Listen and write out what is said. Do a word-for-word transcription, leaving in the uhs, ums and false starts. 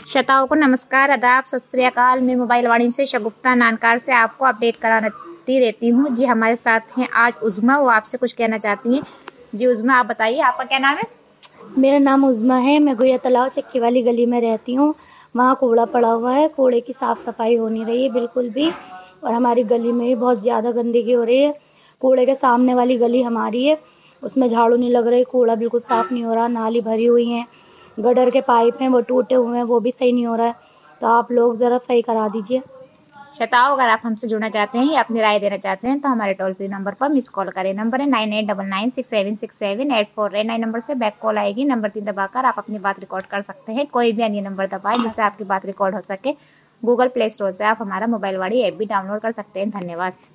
श्रोताओं को नमस्कार, आदाब, सत श्री अकाल। मैं मोबाइल वाणी से शगुफ्ता नानकार से आपको अपडेट कराती रहती हूँ जी। हमारे साथ हैं आज उज़्मा, वो आपसे कुछ कहना चाहती हैं जी। उज़्मा, आप बताइए, आपका क्या नाम है? मेरा नाम उज़्मा है। मैं गुया तालाब चक्की वाली गली में रहती हूँ। वहाँ कूड़ा पड़ा हुआ है, कूड़े की साफ़ सफाई हो नहीं रही है बिल्कुल भी, और हमारी गली में भी बहुत ज़्यादा गंदगी हो रही है। कूड़े के सामने वाली गली हमारी है, उसमें झाड़ू नहीं लग रही, कूड़ा बिल्कुल साफ़ नहीं हो रहा, नाली भरी हुई हैं, गटर के पाइप हैं वो टूटे हुए हैं, वो भी सही नहीं हो रहा है। तो आप लोग ज़रा सही करा दीजिए। श्रोताओं, अगर आप हमसे जुड़ना चाहते हैं या अपनी राय देना चाहते हैं तो हमारे टोल फ्री नंबर पर मिस कॉल करें। नंबर है nine eight double nine six seven six seven eight four है। नाइन नंबर से बैक कॉल आएगी। नंबर तीन दबाकर आप अपनी बात रिकॉर्ड कर सकते हैं। कोई भी अन्य नंबर दबाएं जिससे आपकी बात रिकॉर्ड हो सके। गूगल प्ले स्टोर से आप हमारा मोबाइल वाणी ऐप भी डाउनलोड कर सकते हैं। धन्यवाद।